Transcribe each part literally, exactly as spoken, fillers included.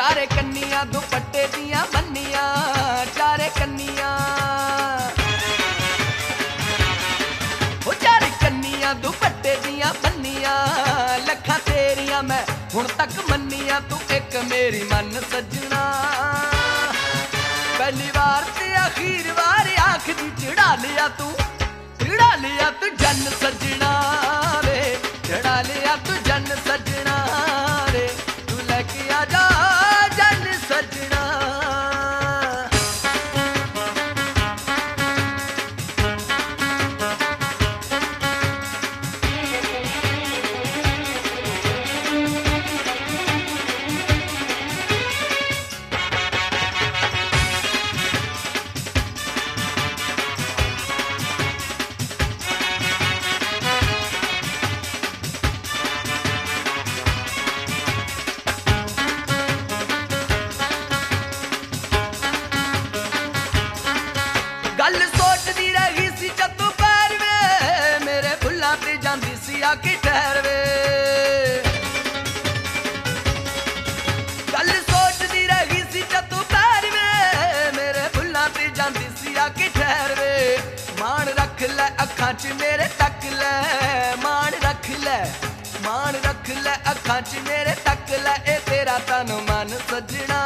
चारे कन्नियां दुपट्टे दियां बन्नियां, चारे कन्नियां ओ चारे कन्नियां दुपट्टे दियां बन्नियां, लखां तेरियां मैं हुण तक मन्नियां, तू एक मेरी मन सजना। पहली बार ते आखिर बार आँख दी चढ़ा लिया तू, चढ़ा लिया तू जन सजना रे, चढ़ा लिया तू जन सजना रे, तू लेके आ जा जन सजना। गल सोचदी रही सी जदों पैर वे, मेरे फुल्लां ते जांदी सी आके ठहर वे। गल सोचदी रही सी जदों पैर वे, मेरे फुल्लां ते जांदी सी आके ठहर वे। मान रख ले अखां च मेरे तक ले, मान रख ले मान रख ले अखां च मेरे तक ले, ए तेरा तन मन सजना।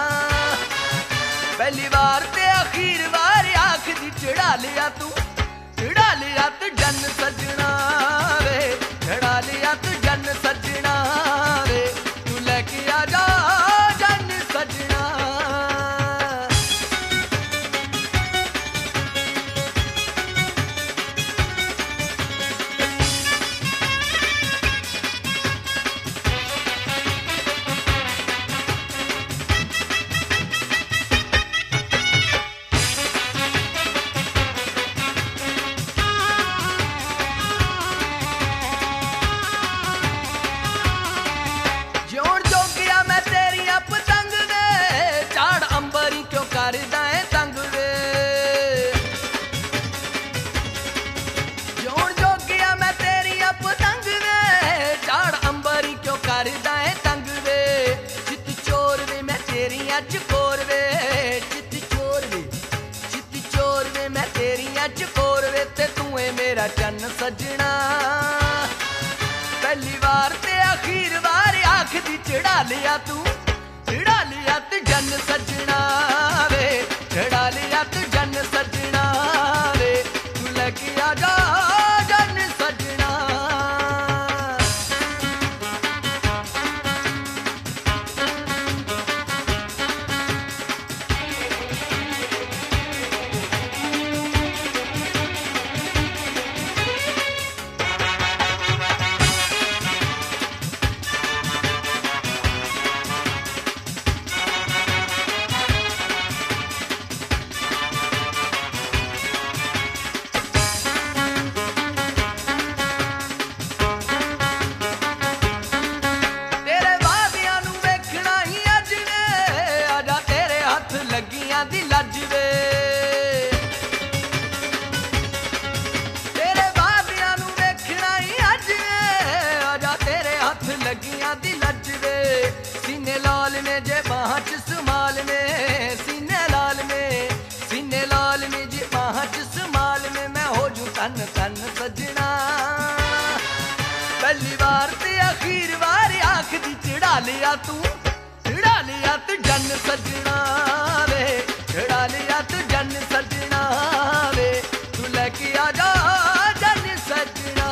पहली बार ते आखिर बार आँख दी चढ़ा लिया तू, चढ़ा लिया तू जन सजना रे, चढ़ा लिया तू जन सजना रे, तू लेके आ जा जन सजना। चकोर वे चित चोर वे, चित चोर वे मैं तेरियां चकोर वे, ते तू है मेरा चन सजना। पहली बार ते आखिर बार आँख दी चढ़ा लिया तू, चढ़ा लिया तू जन सजना वे, चढ़ा लिया तू जन सजना वे, तू लेके आ जा जन सजना। लगियां दी लज वे तेरे बाबियां नू वेखना ही अज, आजा तेरे हथ लगियां दी लज वे। सीने लाल ने जे बाहां च संभाल में, सीने लाल में सीने लाल में जे बाहां च संभाल में, मैं हो जू तन तन सजना। पहली बार ते आखिर बार आँख दी चढ़ा लिया तू, चढ़ा लिया तू जन सजना वे, चढ़ा लिया तू जन सजना वे, तू लेके आ जा जन सजना।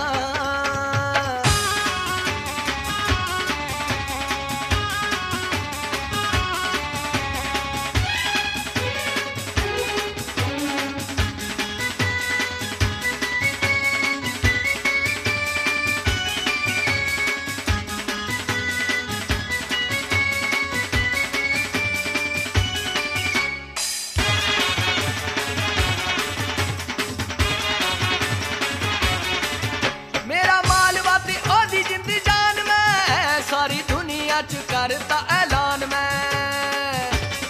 च करता ऐलान मैं,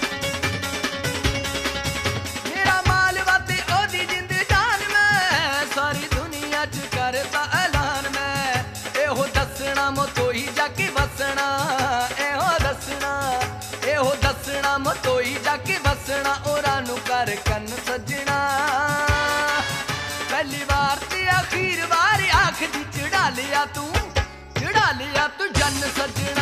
मेरा माल वाते ओदी जिंद जान मैं, सारी दुनिया च करता ऐलान मैं। एहो दसना मोतो ही जाके बसना, एहो दसना ਹੋਈ ਜਾ ਕੇ ਵਸਣਾ ਉਹਨਾਂ ਨੂੰ ਕਰ ਕੰਨ ਸੱਜਣਾ ਪਹਿਲੀ ਵਾਰ ਤੇ ਆਖੀਰ ਵਾਰ ਆਖ ਦੀ ਚੜਾ ਲਿਆ ਤੂੰ ਚੜਾ ਲਿਆ ਤੂੰ ਜਨ ਸੱਜਣਾ